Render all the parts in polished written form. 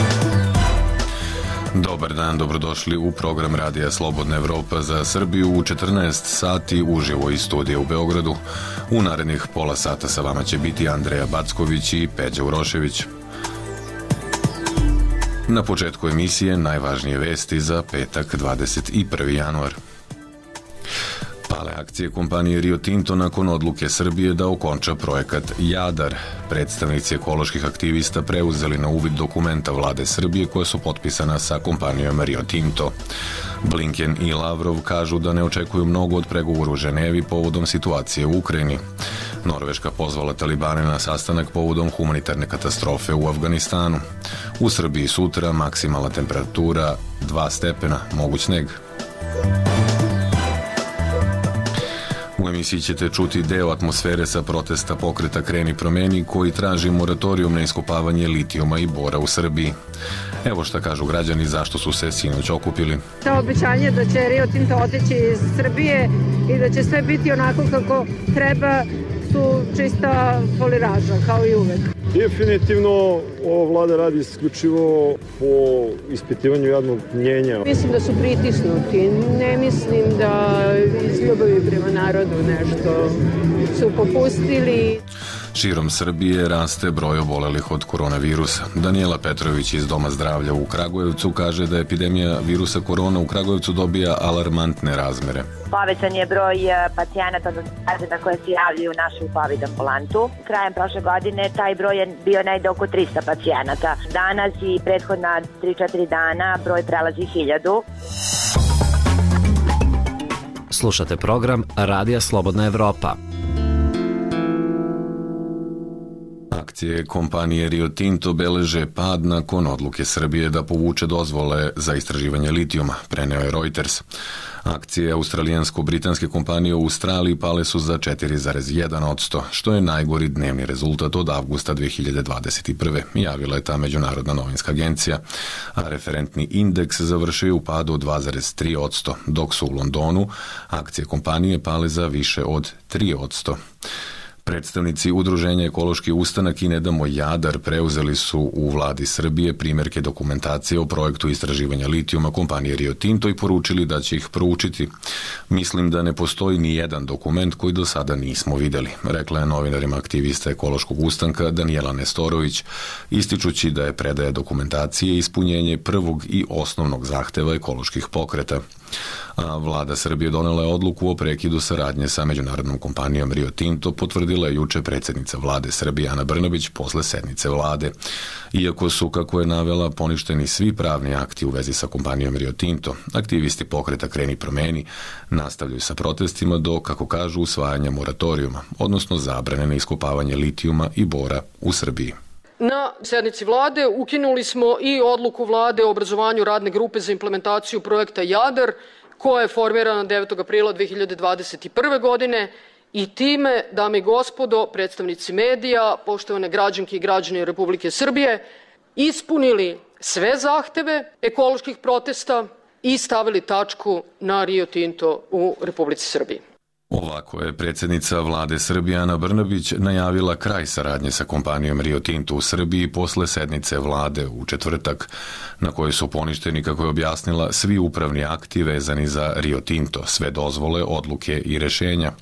Dobar dan, dobrodošli u program Radija Slobodna Evropa za Srbiju u 14 sati uživo iz studija u Beogradu. U narednih pola sata sa vama će biti Andreja Backović i Peđa Urošević. Na početku emisije najvažnije vesti za petak 21. januar. Pale akcije kompanije Rio Tinto nakon odluke Srbije da okonča projekat Jadar. Predstavnici ekoloških aktivista preuzeli na uvid dokumenta vlade Srbije koja su potpisana sa kompanijom Rio Tinto. Blinken i Lavrov kažu da ne očekuju mnogo od pregovora u Ženevi povodom situacije u Ukrajini. Norveška pozvala Talibane na sastanak povodom humanitarne katastrofe u Afganistanu. U Srbiji sutra maksimalna temperatura 2 stepena, moguć sneg. U emisiji ćete čuti deo atmosfere sa protesta pokreta Kreni promeni koji traži moratorijum na iskopavanje litijuma i bora u Srbiji. Evo šta kažu građani zašto su se sinoć okupili. To obećanje da će Rio Tinto otići iz Srbije i da će sve biti onako kako treba su čista foliraža, kao i uvek. Definitivno ova vlada radi isključivo po ispitivanju javnog mnjenja. Mislim da su pritisnuti, ne mislim da iz ljubavi prema narodu nešto su popustili. Širom Srbije raste broj obolelih od koronavirusa. Daniela Petrović iz Doma zdravlja u Kragujevcu kaže da epidemija virusa korona u Kragujevcu dobija alarmantne razmere. Povećan je broj pacijenata, odnosno građana koje se javljaju u našu COVID ambulantu. Krajem prošle godine taj broj je bio negde oko 300 pacijenata. Danas i prethodna 3-4 dana broj prelazi 1000. Slušate program Radija Slobodna Evropa. Akcije kompanije Rio Tinto beleže pad nakon odluke Srbije da povuče dozvole za istraživanje litijuma, preneo je Reuters. Akcije australijansko-britanske kompanije u Australiji pale su za 4,1%, što je najgori dnevni rezultat od avgusta 2021. Javila je ta međunarodna novinska agencija, a referentni indeks završio u padu od 2,3%, dok su u Londonu akcije kompanije pale za više od 3%. Predstavnici udruženja Ekološki ustanak i Ne damo Jadar preuzeli su u vladi Srbije primjerke dokumentacije o projektu istraživanja litijuma kompanije Rio Tinto i poručili da će ih proučiti. Mislim da ne postoji ni jedan dokument koji do sada nismo vidjeli, rekla je novinarima aktivista Ekološkog ustanka Danijela Nestorović, ističući da je predaja dokumentacije ispunjenje prvog i osnovnog zahteva ekoloških pokreta. A vlada Srbije donela je odluku o prekidu saradnje sa međunarodnom kompanijom Rio Tinto, potvrdila je juče predsjednica vlade Srbije Ana Brnabić posle sednice vlade. Iako su, kako je navela, poništeni svi pravni akti u vezi sa kompanijom Rio Tinto, aktivisti pokreta Kreni promeni nastavljaju sa protestima do, kako kažu, usvajanja moratorijuma, odnosno zabrane na iskopavanje litijuma i bora u Srbiji. Na sednici vlade ukinuli smo i odluku vlade o obrazovanju radne grupe za implementaciju projekta Jadar, koja je formirana 9. aprila 2021. godine i time, dame i gospodo, predstavnici medija, poštovane građanke i građani Republike Srbije, ispunili sve zahteve ekoloških protesta i stavili tačku na Rio Tinto u Republici Srbiji. Ovako je predsjednica vlade Srbije Ana Brnabić najavila kraj saradnje sa kompanijom Rio Tinto u Srbiji posle sednice vlade u četvrtak, na kojoj su poništeni, kako je objasnila, svi upravni akti vezani za Rio Tinto, sve dozvole, odluke i rešenja.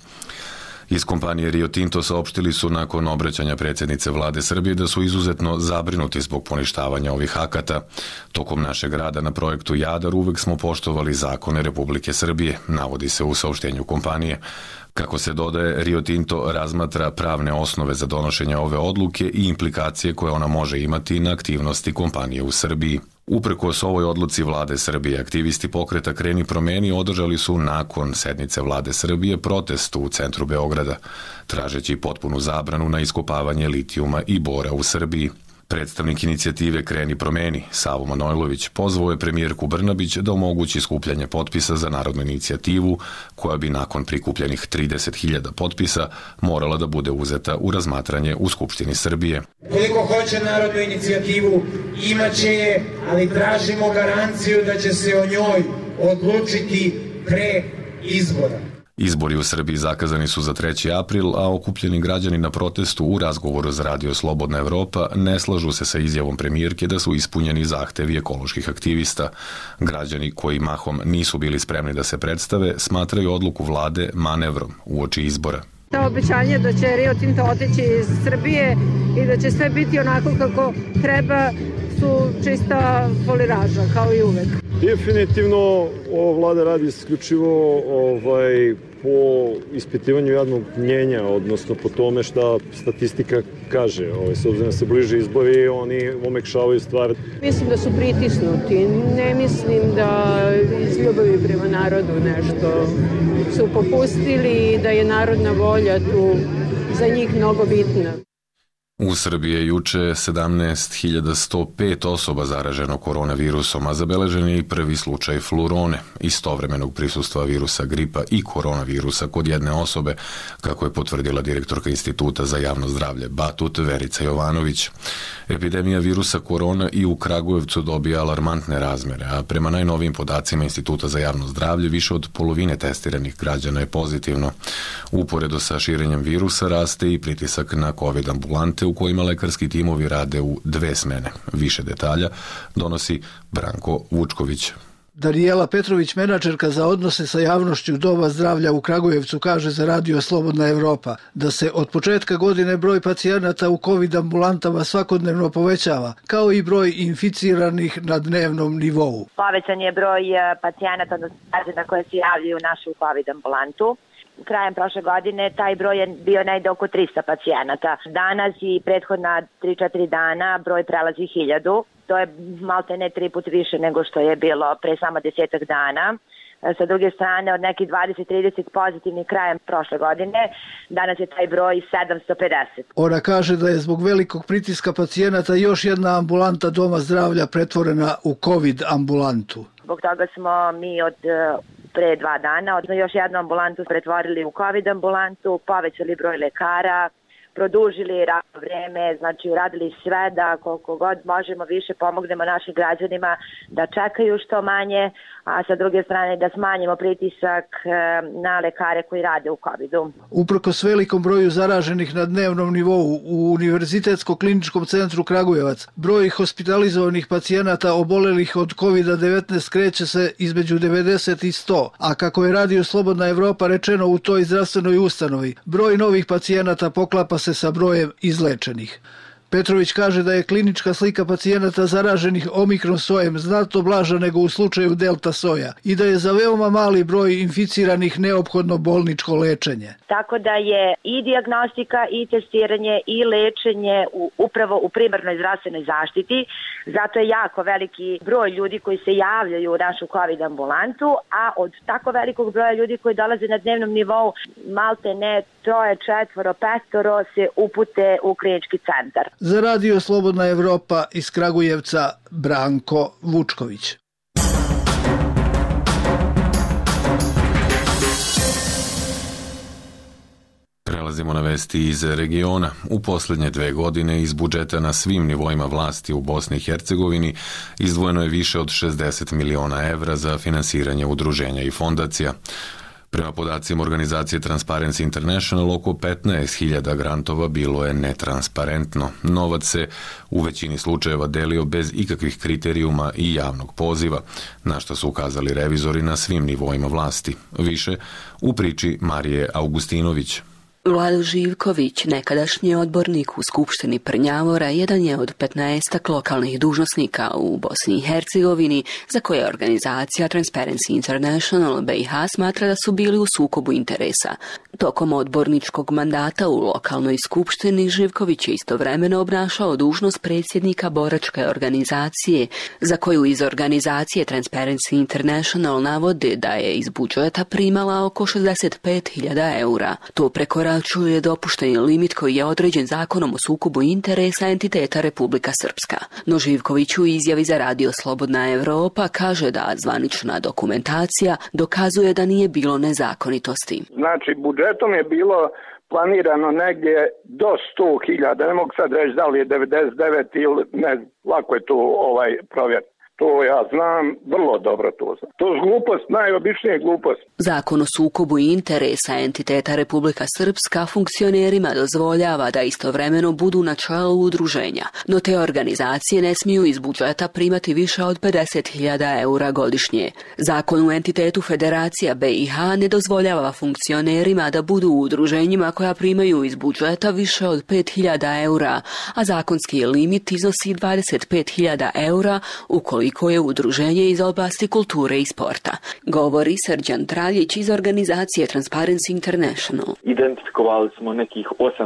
Iz kompanije Rio Tinto saopštili su nakon obraćanja predsjednice vlade Srbije da su izuzetno zabrinuti zbog poništavanja ovih akata. Tokom našeg rada na projektu Jadar uvek smo poštovali zakone Republike Srbije, navodi se u saopštenju kompanije. Kako se dodaje, Rio Tinto razmatra pravne osnove za donošenje ove odluke i implikacije koje ona može imati na aktivnosti kompanije u Srbiji. Uprkos ovoj odluci vlade Srbije, aktivisti pokreta Kreni promeni održali su nakon sednice vlade Srbije protest u centru Beograda, tražeći potpunu zabranu na iskopavanje litijuma i bora u Srbiji. Predstavnik inicijative Kreni promeni, Savo Manojlović, pozvao je premijerku Brnabić da omogući skupljanje potpisa za narodnu inicijativu, koja bi nakon prikupljenih 30.000 potpisa morala da bude uzeta u razmatranje u Skupštini Srbije. Koliko hoće narodnu inicijativu, imaće je, ali tražimo garanciju da će se o njoj odlučiti pre izbora. Izbori u Srbiji zakazani su za 3. april, a okupljeni građani na protestu u razgovoru za Radio Slobodna Evropa ne slažu se sa izjavom premijerke da su ispunjeni zahtevi ekoloških aktivista. Građani koji mahom nisu bili spremni da se predstave smatraju odluku vlade manevrom uoči izbora. Ta obećanje da će Rio Tinto otići iz Srbije i da će sve biti onako kako treba su čista foliraža, kao i uvek. Definitivno ova vlada radi isključivo po ispitivanju javnog mnjenja, odnosno po tome šta statistika kaže. S obzirom da se bliže izbori, oni omekšavaju stvar. Mislim da su pritisnuti. Ne mislim da iz ljubavi prema narodu nešto su popustili i da je narodna volja tu za njih mnogo bitna. U Srbiji je juče 17.105 osoba zaraženo koronavirusom, a zabeležen je i prvi slučaj flurone, istovremenog prisustva virusa gripa i koronavirusa kod jedne osobe, kako je potvrdila direktorka Instituta za javno zdravlje Batut Verica Jovanović. Epidemija virusa korona i u Kragujevcu dobija alarmantne razmere, a prema najnovijim podacima Instituta za javno zdravlje više od polovine testiranih građana je pozitivno. Uporedo sa širenjem virusa raste i pritisak na COVID ambulante u kojima lekarski timovi rade u 2 smene. Više detalja donosi Branko Vučković. Danijela Petrović, menadžerka za odnose sa javnošću Doma zdravlja u Kragujevcu, kaže za Radio Slobodna Evropa da se od početka godine broj pacijenata u COVID ambulantama svakodnevno povećava, kao i broj inficiranih na dnevnom nivou. Povećan je broj pacijenata, odnosno građana koje se javljaju u našu COVID ambulantu. Krajem prošle godine taj broj je bio negde oko 300 pacijenata. Danas i prethodna 3-4 dana broj prelazi 1000. To je malte ne 3 puta više nego što je bilo pre samo 10 dana. Sa druge strane, od nekih 20-30 pozitivnih krajem prošle godine, danas je taj broj 750. Ona kaže da je zbog velikog pritiska pacijenata još jedna ambulanta Doma zdravlja pretvorena u COVID ambulantu. Zbog toga smo mi od pre 2 dana, odnosno još jednu ambulantu pretvorili u COVID ambulantu, povećali broj lekara, produžili radno vreme, znači uradili sve da koliko god možemo više pomognemo našim građanima da čekaju što manje, a sa druge strane da smanjimo pritisak na lekare koji rade u COVID-u. Uprkos velikom broju zaraženih na dnevnom nivou u Univerzitetsko-kliničkom centru Kragujevac, broj hospitalizovanih pacijenata obolelih od COVID-19 kreće se između 90 i 100, a kako je Radio Slobodna Evropa rečeno u toj zdravstvenoj ustanovi, broj novih pacijenata poklapa se sa brojem izlečenih. Petrović kaže da je klinička slika pacijenata zaraženih omikron sojem znatno blaža nego u slučaju delta soja i da je za veoma mali broj inficiranih neophodno bolničko lečenje. Tako da je i dijagnostika i testiranje i lečenje upravo u primarnoj zdravstvenoj zaštiti. Zato je jako veliki broj ljudi koji se javljaju u našu COVID ambulantu, a od tako velikog broja ljudi koji dolaze na dnevnom nivou malte ne 3, 4, 5 se upute u klinički centar. Za Radio Slobodna Evropa iz Kragujevca Branko Vučković. Prelazimo na vesti iz regiona. U posljednje 2 godine iz budžeta na svim nivoima vlasti u Bosni i Hercegovini izdvojeno je više od 60 miliona evra za finansiranje udruženja i fondacija. Prema podacima organizacije Transparency International, oko 15.000 grantova bilo je netransparentno. Novac se u većini slučajeva delio bez ikakvih kriterijuma i javnog poziva, na što su ukazali revizori na svim nivoima vlasti. Više u priči Marije Augustinović. Vlado Živković, nekadašnji odbornik u Skupštini Prnjavora, jedan je od 15 lokalnih dužnosnika u Bosni i Hercegovini za koje organizacija Transparency International BiH smatra da su bili u sukobu interesa. Tokom odborničkog mandata u lokalnoj skupštini Živković je istovremeno obnašao dužnost predsjednika boračke organizacije, za koju iz organizacije Transparency International navode da je iz budžeta primala oko 65.000 eura. To prekoračuje dopušteni limit koji je određen zakonom o sukobu interesa entiteta Republika Srpska. No Živković u izjavi za Radio Slobodna Evropa kaže da zvanična dokumentacija dokazuje da nije bilo nezakonitosti. Znači, budžetom je bilo planirano negdje do 100.000, ne mogu sad reći da li je 99 ili ne, lako je tu provjeriti. To ja znam, vrlo dobro to znam. To je glupost, najobičnija glupost. Zakon o sukobu interesa entiteta Republika Srpska funkcionerima dozvoljava da istovremeno budu na čelu udruženja, no te organizacije ne smiju iz budžeta primati više od 50.000 eura godišnje. Zakon u entitetu Federacija BiH ne dozvoljava funkcionerima da budu u udruženjima koja primaju iz budžeta više od 5.000 eura, a zakonski limit iznosi 25.000 eura ukoliko je udruženje iz oblasti kulture i sporta. Govori Srđan Traljić iz organizacije Transparency International. Identifikovali smo nekih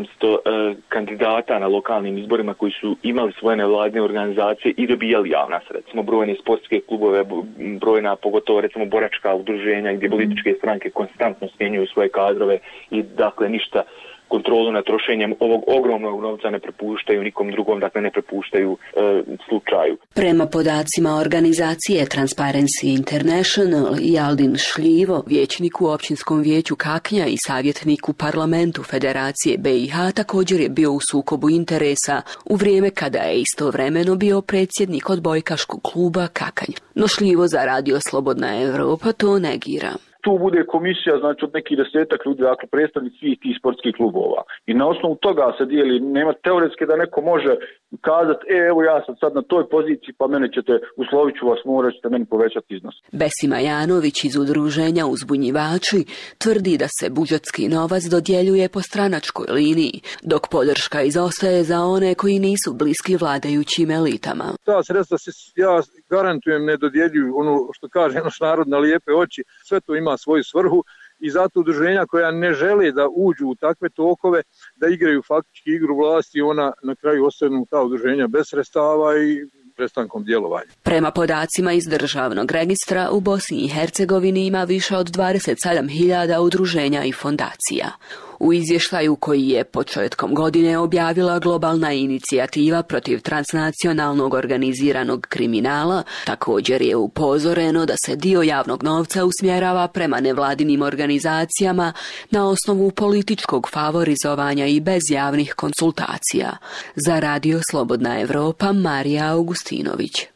800 kandidata na lokalnim izborima koji su imali svoje nevladine organizacije i dobijali javna sredstva. Recimo brojne sportske klubove, brojna pogotovo recimo boračka udruženja gdje političke stranke konstantno smjenjuju svoje kadrove i dakle ništa kontrolu nad trošenjem ovog ogromnog novca ne prepuštaju nikom drugom, dakle ne prepuštaju slučaju. Prema podacima organizacije Transparency International, Jaldin Šljivo, vijećnik u općinskom vijeću Kaknja i savjetnik u parlamentu Federacije BiH, također je bio u sukobu interesa u vrijeme kada je istovremeno bio predsjednik odbojkaškog kluba Kakanj. No Šljivo za Radio Slobodna Evropa to negira. Tu bude komisija, znači od nekih 10 ljudi, dakle predstavnici svih tih sportskih klubova. I na osnovu toga se dijeli, nema teoretske da neko može kazati, evo ja sam sad na toj poziciji, pa mene ćete, uslovit ću vas, morat ćete meni povećati iznos. Besima Janović iz udruženja Uzbunjivači tvrdi da se budžetski novac dodjeljuje po stranačkoj liniji, dok podrška izostaje za one koji nisu bliski vladajućim elitama. Ta sredstva se, ja garantujem, ne dodjeljuju ono što kaže naš narod na lijepe oči, sve to ima svoju svrhu i zato udruženja koja ne žele da uđu u takve tokove, da igraju faktički igru vlasti, ona na kraju ostanu ta udruženja bez sredstava i prestankom djelovanja. Prema podacima iz državnog registra, u Bosni i Hercegovini ima više od 27.000 udruženja i fondacija. U izvještaju koji je početkom godine objavila globalna inicijativa protiv transnacionalnog organiziranog kriminala, također je upozoreno da se dio javnog novca usmjerava prema nevladinim organizacijama na osnovu političkog favorizovanja i bez javnih konsultacija. Za Radio Slobodna Evropa, Marija Augustinović.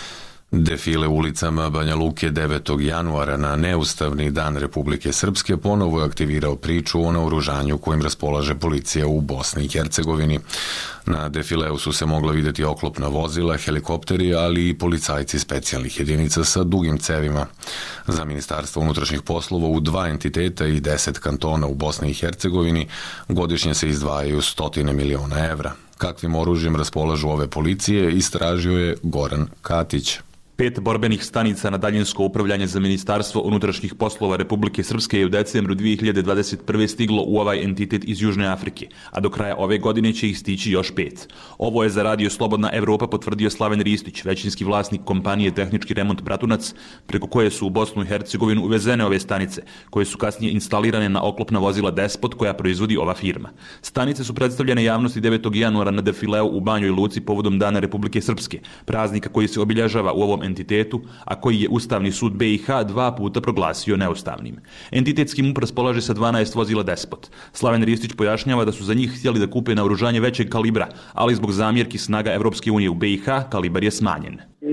Defile ulicama Banja Luke 9. januara na neustavni dan Republike Srpske ponovo je aktivirao priču o naoružanju kojim raspolaže policija u Bosni i Hercegovini. Na defileu su se mogla vidjeti oklopna vozila, helikopteri, ali i policajci specijalnih jedinica sa dugim cevima. Za Ministarstvo unutrašnjih poslova u 2 entiteta i 10 kantona u Bosni i Hercegovini godišnje se izdvajaju 100 miliona evra. Kakvim oružjem raspolažu ove policije, istražio je Goran Katić. 5 borbenih stanica na daljinsko upravljanje za Ministarstvo unutrašnjih poslova Republike Srpske je u decembru 2021. stiglo u ovaj entitet iz Južne Afrike, a do kraja ove godine će ih stići još 5. Ovo je za Radio Slobodna Evropa potvrdio Slaven Ristić, većinski vlasnik kompanije Tehnički remont Bratunac, preko koje su u Bosnu i Hercegovinu uvezene ove stanice, koje su kasnije instalirane na oklopna vozila Despot koja proizvodi ova firma. Stanice su predstavljene javnosti 9. januara na defileu u Banjoj Luci povodom Dana Republike Srpske, praznika koji se obilježava u ovom entitetu, a koji je Ustavni sud BiH 2 puta proglasio neustavnim. Entitetski MUP raspolaže sa 12 vozila Despot. Slaven Ristić pojašnjava da su za njih htjeli da kupe naoružanje većeg kalibra, ali zbog zamjerki snaga Evropske unije u BiH kalibar je smanjen.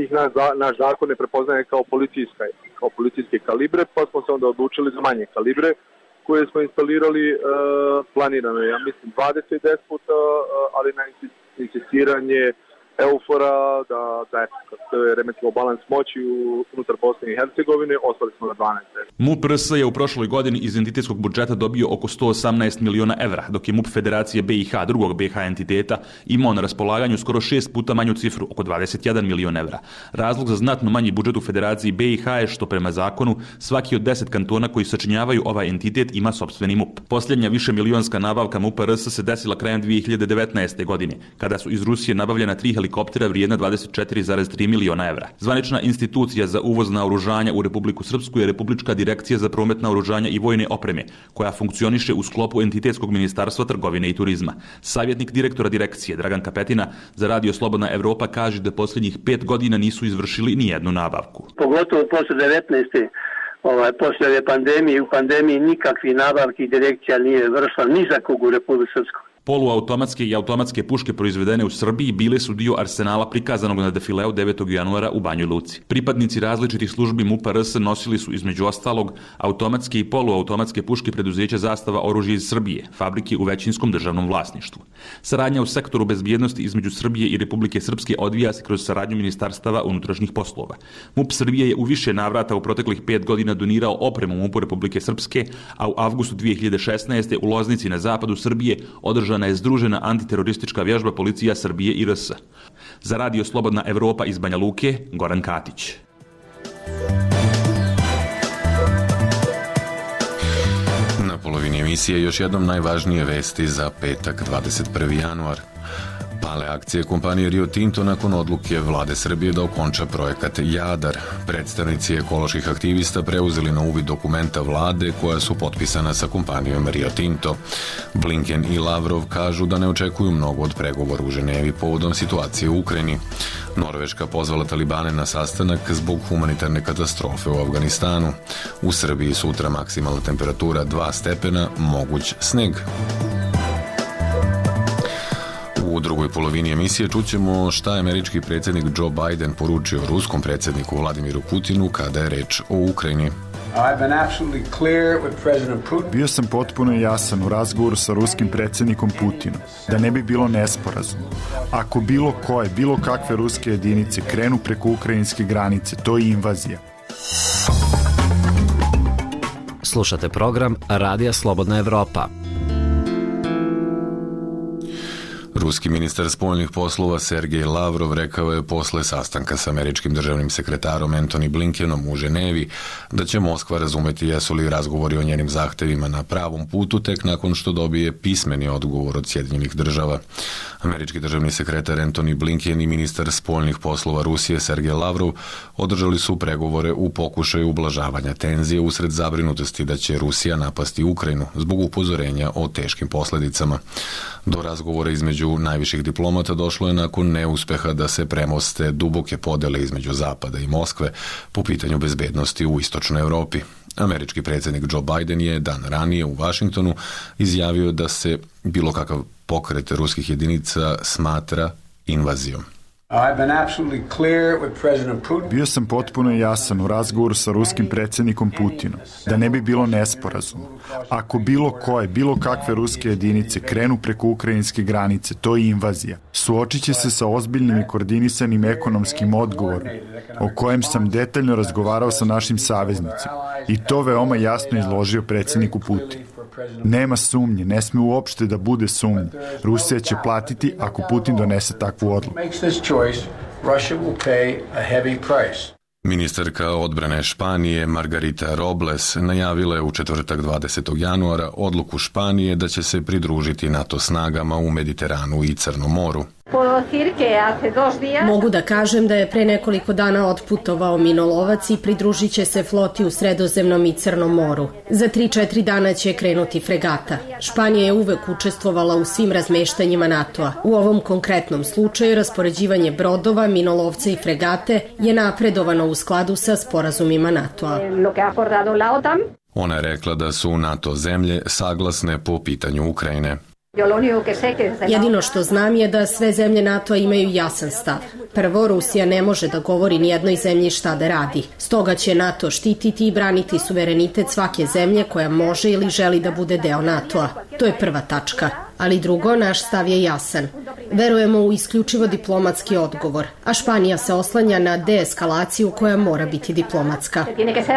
Naš zakon ne prepoznaje kao policijske kalibre, pa smo se onda odlučili za manje kalibre koje smo instalirali planirano, ja mislim 20 Despota, ali na insistiranje Eufora, da je remetilo balans moći unutar Bosne i Hercegovine, ostali smo na 12. MUP RS je u prošloj godini iz entitetskog budžeta dobio oko 118 miliona evra, dok je MUP Federacije BiH, drugog BiH entiteta, imao na raspolaganju skoro 6 puta manju cifru, oko 21 milion evra. Razlog za znatno manji budžet u Federaciji BiH je što prema zakonu svaki od 10 kantona koji sačinjavaju ovaj entitet ima sopstveni MUP. Posljednja višemilionska nabavka MUP RS se desila krajem 2019. godine, kada su iz Rusije nabavljena 3 helikoptera vrijedna 24,3 miliona evra. Zvanična institucija za uvoz naoružanja u Republiku Srpsku je Republička direkcija za promet naoružanja i vojne opreme, koja funkcioniše u sklopu entitetskog ministarstva trgovine i turizma. Savjetnik direktora direkcije Dragan Kapetina za Radio Slobodna Evropa kaže da posljednjih 5 godina nisu izvršili ni jednu nabavku. Pogotovo posle 19. Poslije ove pandemije, u pandemiji nikakvi nabavki direkcija nije vršila ni za kog u Republiku Srpsku. Poluautomatske i automatske puške proizvedene u Srbiji bile su dio arsenala prikazanog na defileu 9. januara u Banjoj Luci. Pripadnici različitih službi MUP-a RS nosili su između ostalog automatske i poluautomatske puške preduzeća Zastava oružja iz Srbije, fabrike u većinskom državnom vlasništvu. Saradnja u sektoru bezbjednosti između Srbije i Republike Srpske odvija se kroz saradnju Ministarstava unutrašnjih poslova. MUP Srbije je u više navrata u proteklih 5 godina donirao opremu MUP-u Republike Srpske, a u avgustu 2016. u Loznici na zapadu Srbije održana je združena antiteroristička vježba policija Srbije i RS. Za Radio Slobodna Evropa iz Banja Luke, Goran Katić. Na polovini emisije još jednom najvažnije vesti za petak 21. januar. Pale akcije kompanije Rio Tinto nakon odluke vlade Srbije da okonča projekat Jadar. Predstavnici ekoloških aktivista preuzeli na uvid dokumenta vlade koja su potpisana sa kompanijom Rio Tinto. Blinken i Lavrov kažu da ne očekuju mnogo od pregovora u Ženevi povodom situacije u Ukrajini. Norveška pozvala Talibane na sastanak zbog humanitarne katastrofe u Afganistanu. U Srbiji sutra maksimalna temperatura 2 stepena, moguć sneg. U drugoj polovini emisije čućemo šta je američki predsjednik Joe Biden poručio ruskom predsjedniku Vladimiru Putinu kada je reč o Ukrajini. Bio sam potpuno jasan u razgovoru sa ruskim predsjednikom Putinom, da ne bi bilo nesporazuma. Ako bilo koje, bilo kakve ruske jedinice krenu preko ukrajinske granice, to je invazija. Slušate program Radija Slobodna Evropa. Ruski ministar spoljnih poslova Sergej Lavrov rekao je posle sastanka sa američkim državnim sekretarom Antony Blinkenom u Ženevi da će Moskva razumeti jesu li razgovori o njenim zahtevima na pravom putu tek nakon što dobije pismeni odgovor od Sjedinjenih država. Američki državni sekretar Antony Blinken i ministar spoljnih poslova Rusije Sergej Lavrov održali su pregovore u pokušaju ublažavanja tenzije usred zabrinutosti da će Rusija napasti Ukrajinu zbog upozorenja o teškim posljedicama. Do razgovora između najviših diplomata došlo je nakon neuspeha da se premoste duboke podele između Zapada i Moskve po pitanju bezbednosti u istočnoj Evropi. Američki predsjednik Joe Biden je dan ranije u Vašingtonu izjavio da se bilo kakav pokret ruskih jedinica smatra invazijom. Bio sam potpuno jasan u razgovoru sa ruskim predsjednikom Putinom, da ne bi bilo nesporazuma. Ako bilo koje, bilo kakve ruske jedinice krenu preko ukrajinske granice, to je invazija. Suočit će se sa ozbiljnim i koordinisanim ekonomskim odgovorom, o kojem sam detaljno razgovarao sa našim saveznicima i to veoma jasno izložio predsjedniku Putinu. Nema sumnje, ne sme uopšte da bude sumnje. Rusija će platiti ako Putin donese takvu odluku. Ministarka odbrane Španije Margarita Robles najavila je u četvrtak 20. januara odluku Španije da će se pridružiti NATO snagama u Mediteranu i Crnom moru. Mogu da kažem da je pre nekoliko dana otputovao minolovac i pridružit će se floti u Sredozemnom i Crnom moru. Za 3-4 dana će krenuti fregata. Španija je uvek učestvovala u svim razmeštanjima NATO-a. U ovom konkretnom slučaju raspoređivanje brodova, minolovca i fregate je napredovano u skladu sa sporazumima NATO-a. Ona je rekla da su NATO zemlje saglasne po pitanju Ukrajine. Jedino što znam je da sve zemlje NATO-a imaju jasan stav. Prvo, Rusija ne može da govori ni jednoj zemlji šta da radi. Stoga će NATO štititi i braniti suverenitet svake zemlje koja može ili želi da bude deo NATO-a. To je prva tačka. Ali drugo, naš stav je jasan. Verujemo u isključivo diplomatski odgovor, a Španija se oslanja na deeskalaciju koja mora biti diplomatska.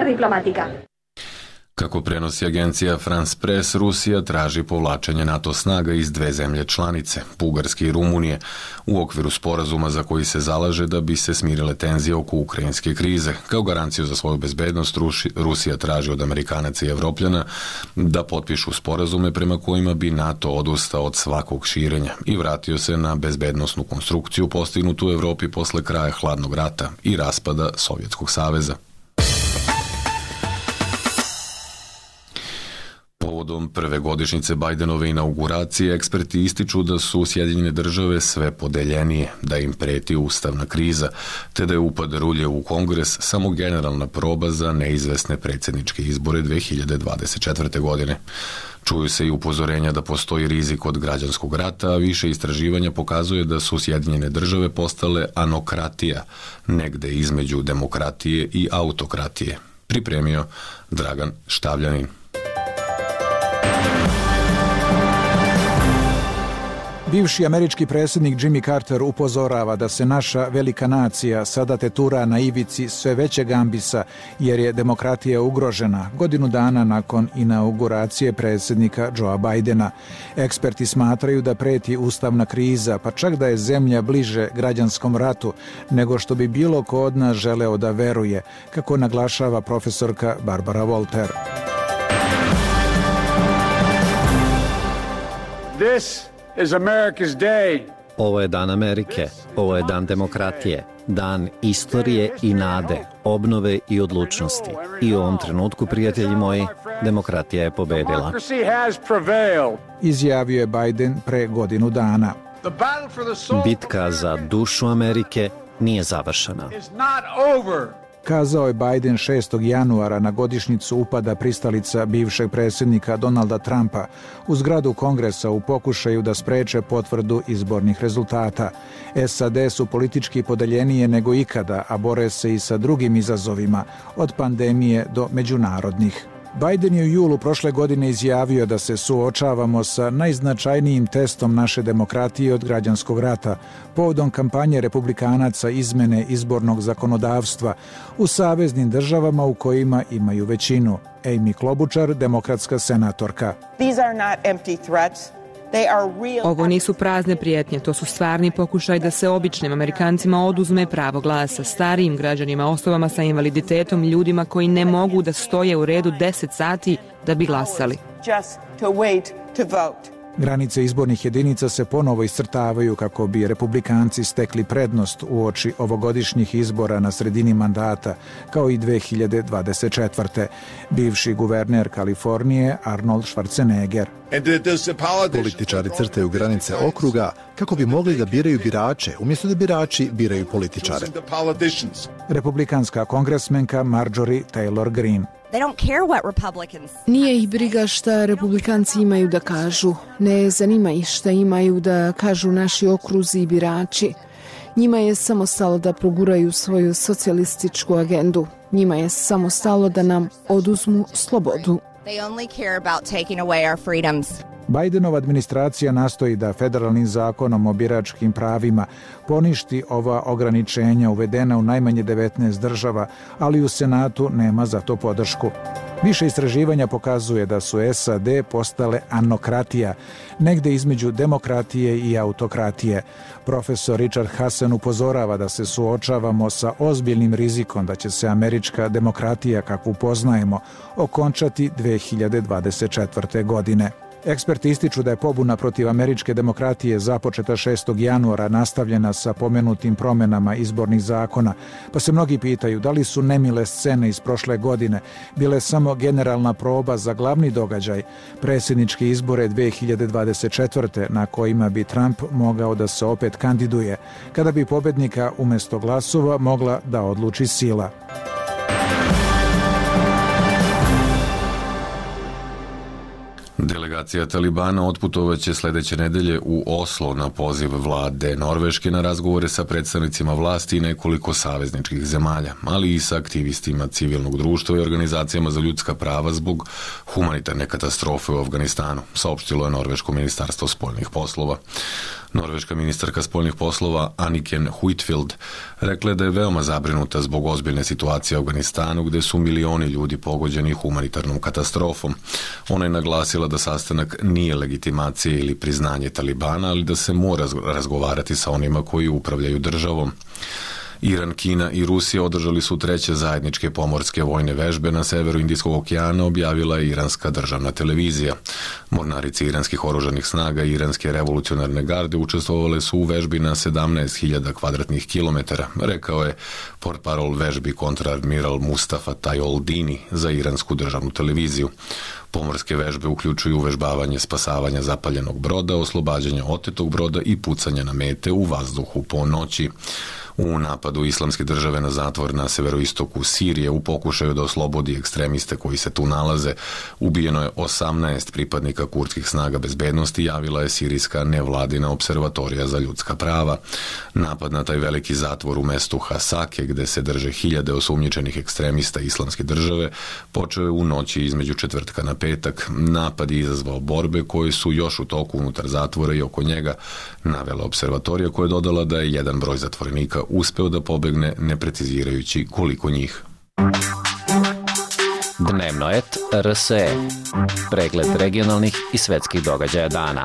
Kako prenosi agencija France Press, Rusija traži povlačenje NATO snaga iz 2 zemlje članice, Bugarske i Rumunije, u okviru sporazuma za koji se zalaže da bi se smirile tenzije oko ukrajinske krize. Kao garanciju za svoju bezbednost, Rusija traži od Amerikanaca i Evropljana da potpišu sporazume prema kojima bi NATO odustao od svakog širenja i vratio se na bezbednosnu konstrukciju postignutu u Evropi posle kraja hladnog rata i raspada Sovjetskog saveza. Povodom prve godišnjice Bajdenove inauguracije, eksperti ističu da su Sjedinjene države sve podeljenije, da im preti ustavna kriza, te da je upad rulje u Kongres samo generalna proba za neizvesne predsjedničke izbore 2024. godine. Čuju se i upozorenja da postoji rizik od građanskog rata, a više istraživanja pokazuje da su Sjedinjene države postale anokratija, negde između demokratije i autokratije. Pripremio Dragan Štavljanin. Bivši američki predsjednik Jimmy Carter upozorava da se naša velika nacija sada tetura na ivici sve većeg ambisa jer je demokratija ugrožena godinu dana nakon inauguracije predsjednika Joea Bidena. Eksperti smatraju da preti ustavna kriza, pa čak da je zemlja bliže građanskom ratu nego što bi bilo ko od nas želeo da veruje, kako naglašava profesorka Barbara Walter. Ovo je dan Amerike, ovo je dan demokratije, dan istorije i nade, obnove i odlučnosti. I u ovom trenutku, prijatelji moji, demokratija je pobedila. Izjavio je Biden pre godinu dana. Bitka za dušu Amerike nije završena. Kazao je Biden 6. januara na godišnjicu upada pristalica bivšeg predsjednika Donalda Trumpa u zgradu Kongresa u pokušaju da spreče potvrdu izbornih rezultata. SAD su politički podeljenije nego ikada, a bore se i sa drugim izazovima, od pandemije do međunarodnih. Biden je u julu prošle godine izjavio da se suočavamo sa najznačajnijim testom naše demokratije od građanskog rata, povodom kampanje republikanaca izmene izbornog zakonodavstva u saveznim državama u kojima imaju većinu. Amy Klobučar, demokratska senatorka. Ovo nisu prazne prijetnje, to su stvarni pokušaj da se običnim Amerikancima oduzme pravo glasa, starijim građanima, osobama sa invaliditetom, ljudima koji ne mogu da stoje u redu 10 sati da bi glasali. Granice izbornih jedinica se ponovo iscrtavaju kako bi republikanci stekli prednost uoči ovogodišnjih izbora na sredini mandata, kao i 2024. Bivši guverner Kalifornije Arnold Schwarzenegger. Političari crtaju granice okruga kako bi mogli da biraju birače, umjesto da birači biraju političare. Republikanska kongresmenka Marjorie Taylor Greene. Nije ih briga šta republikanci imaju da kažu. Ne zanima ih šta imaju da kažu naši okruzi i birači. Njima je samo stalo da proguraju svoju socijalističku agendu. Njima je samo stalo da nam oduzmu slobodu. Bidenova administracija nastoji da federalnim zakonom o biračkim pravima poništi ova ograničenja uvedena u najmanje 19 država, ali u Senatu nema za to podršku. Više istraživanja pokazuje da su SAD postale anokratija, negde između demokratije i autokratije. Profesor Richard Hasen upozorava da se suočavamo sa ozbiljnim rizikom da će se američka demokratija, kakvu poznajemo, okončati 2024. godine. Eksperti ističu da je pobuna protiv američke demokratije započeta 6. januara nastavljena sa pomenutim promenama izbornih zakona, pa se mnogi pitaju da li su nemile scene iz prošle godine bile samo generalna proba za glavni događaj, predsjedničke izbore 2024. na kojima bi Trump mogao da se opet kandiduje, kada bi pobednika umjesto glasova mogla da odluči sila. Delegacija Talibana otputovaće sljedeće nedelje u Oslo na poziv vlade Norveške na razgovore sa predstavnicima vlasti i nekoliko savezničkih zemalja, ali i sa aktivistima civilnog društva i organizacijama za ljudska prava zbog humanitarne katastrofe u Afganistanu, saopštilo je Norveško ministarstvo spoljnih poslova. Norveška ministarka spoljnih poslova Anniken Huitfeldt rekla je da je veoma zabrinuta zbog ozbiljne situacije u Afganistanu gdje su milioni ljudi pogođeni humanitarnom katastrofom. Ona je naglasila da sastanak nije legitimacija ili priznanje Talibana, ali da se mora razgovarati sa onima koji upravljaju državom. Iran, Kina i Rusija održali su treće zajedničke pomorske vojne vežbe na severu Indijskog okeana, objavila je iranska državna televizija. Mornarice iranskih oružanih snaga i iranske revolucionarne garde učestvovale su u vežbi na 17.000 kvadratnih kilometara, rekao je portparol vežbi kontradmiral Mustafa Tajoldini za iransku državnu televiziju. Pomorske vežbe uključuju uvežbavanje spasavanja zapaljenog broda, oslobađanja otetog broda i pucanja na mete u vazduhu po noći. U napadu Islamske države na zatvor na severoistoku Sirije u pokušaju da oslobodi ekstremiste koji se tu nalaze, ubijeno je 18 pripadnika kurdskih snaga bezbednosti, javila je sirijska nevladina observatorija za ljudska prava. Napad na taj veliki zatvor u mestu Hasake, gde se drže hiljade osumnjičenih ekstremista Islamske države, počeo je u noći između četvrtka na petak. Napad je izazvao borbe koje su još u toku unutar zatvora i oko njega, navela observatorija koja je dodala da je jedan broj zatvorenika uspeo da pobegne, ne precizirajući koliko njih. Dnevnoet RSE. Pregled regionalnih i svetskih događaja dana.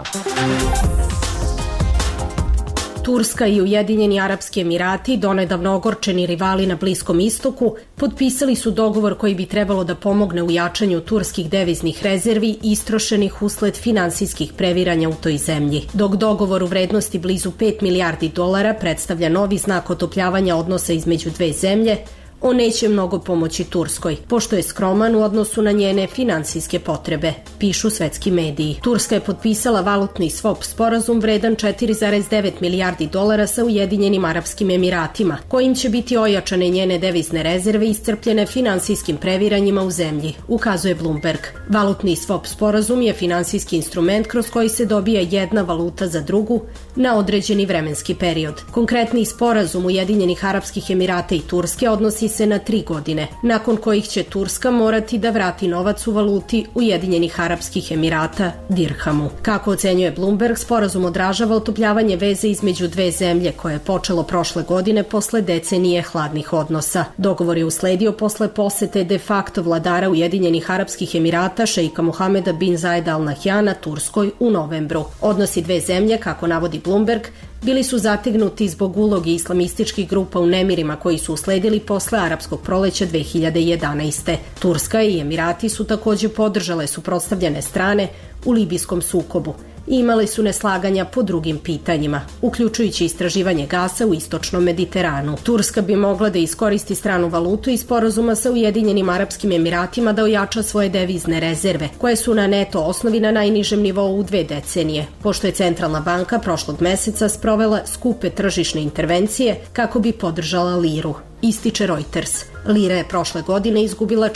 Turska i Ujedinjeni Arapski Emirati, donedavno ogorčeni rivali na Bliskom istoku, potpisali su dogovor koji bi trebalo da pomogne u jačanju turskih deviznih rezervi istrošenih usled finansijskih previranja u toj zemlji. Dok dogovor u vrednosti blizu 5 milijardi dolara predstavlja novi znak otopljavanja odnosa između dve zemlje, on neće mnogo pomoći Turskoj, pošto je skroman u odnosu na njene finansijske potrebe, pišu svetski mediji. Turska je potpisala valutni swap sporazum vredan 4,9 milijardi dolara sa Ujedinjenim Arapskim Emiratima, kojim će biti ojačane njene devizne rezerve iscrpljene finansijskim previranjima u zemlji, ukazuje Bloomberg. Valutni swap sporazum je finansijski instrument kroz koji se dobija jedna valuta za drugu na određeni vremenski period. Konkretni sporazum Ujedinjenih Arapskih Emirata i Turske odnosi se na 3 godine, nakon kojih će Turska morati da vrati novac u valuti Ujedinjenih Arapskih Emirata, dirhamu. Kako ocenjuje Bloomberg, sporazum odražava otopljavanje veze između dve zemlje koje je počelo prošle godine posle decenije hladnih odnosa. Dogovor je usledio posle posete de facto vladara Ujedinjenih Arapskih Emirata šejka Mohameda bin Zayed Al Nahyana Turskoj u novembru. Odnosi dve zemlje, kako navodi Bloomberg, bili su zategnuti zbog uloge islamističkih grupa u nemirima koji su usledili posle arapskog proleća 2011. Turska i Emirati su takođe podržale suprotstavljene strane u libijskom sukobu i imale su neslaganja po drugim pitanjima, uključujući istraživanje gasa u istočnom Mediteranu. Turska bi mogla da iskoristi stranu valutu i sporazuma sa Ujedinjenim Arapskim Emiratima da ojača svoje devizne rezerve, koje su na neto osnovi na najnižem nivou u 2 decenije, pošto je Centralna banka prošlog meseca sprovela skupe tržišne intervencije kako bi podržala liru. Ističe Reuters. Lira je prošle godine izgubila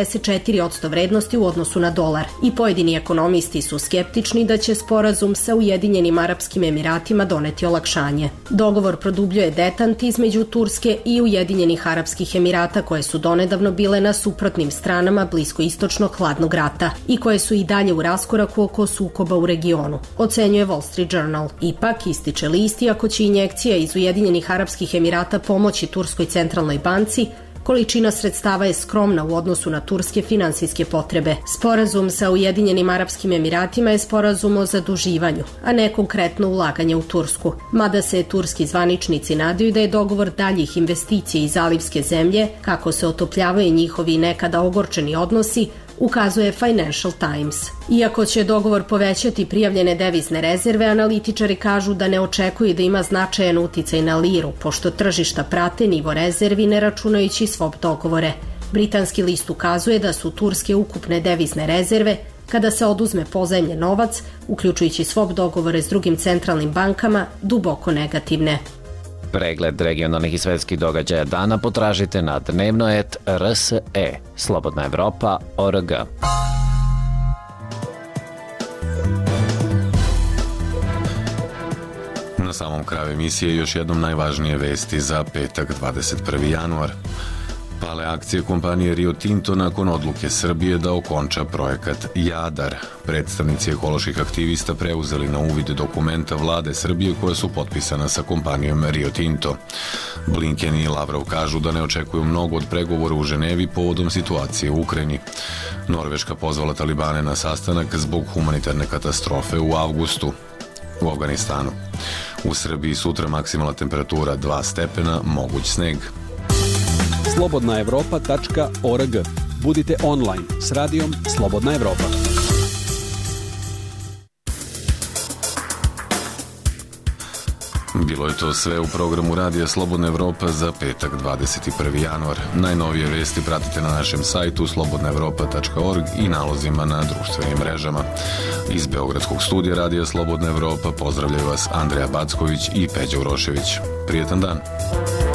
44% vrednosti u odnosu na dolar i pojedini ekonomisti su skeptični da će sporazum sa Ujedinjenim Arapskim Emiratima doneti olakšanje. Dogovor produbljuje detant između Turske i Ujedinjenih Arapskih Emirata koje su donedavno bile na suprotnim stranama bliskoistočnog hladnog rata i koje su i dalje u raskoraku oko sukoba u regionu, ocenjuje Wall Street Journal. Ipak, ističe list, iako će injekcija iz Ujedinjenih Arapskih Emirata pomoći Turskoj centralnoj banci, količina sredstava je skromna u odnosu na turske finansijske potrebe. Sporazum sa Ujedinjenim Arapskim Emiratima je sporazum o zaduživanju, a ne konkretno ulaganje u Tursku. Mada se turski zvaničnici nadaju da je dogovor daljih investicija iz zalivske zemlje, kako se otopljavaju njihovi nekada ogorčeni odnosi, ukazuje Financial Times. Iako će dogovor povećati prijavljene devizne rezerve, analitičari kažu da ne očekuju da ima značajan uticaj na liru, pošto tržišta prate nivo rezervi ne računajući swap dogovore. Britanski list ukazuje da su turske ukupne devizne rezerve, kada se oduzme pozajmljen novac, uključujući swap dogovore s drugim centralnim bankama, duboko negativne. Pregled regionalnih i svetskih događaja dana potražite na dnevnoet RSE, Slobodna Evropa.org. Na samom kraju emisije još jednom najvažnije vesti za petak 21. januar. Pale akcije kompanije Rio Tinto nakon odluke Srbije da okonča projekat Jadar. Predstavnici ekoloških aktivista preuzeli na uvid dokumenta vlade Srbije koja su potpisana sa kompanijom Rio Tinto. Blinken i Lavrov kažu da ne očekuju mnogo od pregovora u Ženevi povodom situacije u Ukrajini. Norveška pozvala Talibane na sastanak zbog humanitarne katastrofe u avgustu. u Afganistanu. U Srbiji sutra maksimalna temperatura 2 stepena, moguć sneg. slobodnaevropa.org. Budite online s radijom Slobodna Evropa. Bilo je to sve u programu Radija Slobodna Evropa za petak 21. januar. Najnovije vesti pratite na našem sajtu slobodnaevropa.org i nalozima na društvenim mrežama. Iz Beogradskog studija Radija Slobodna Evropa pozdravljaju vas Andreja Backović i Peđa Urošević. Prijetan dan!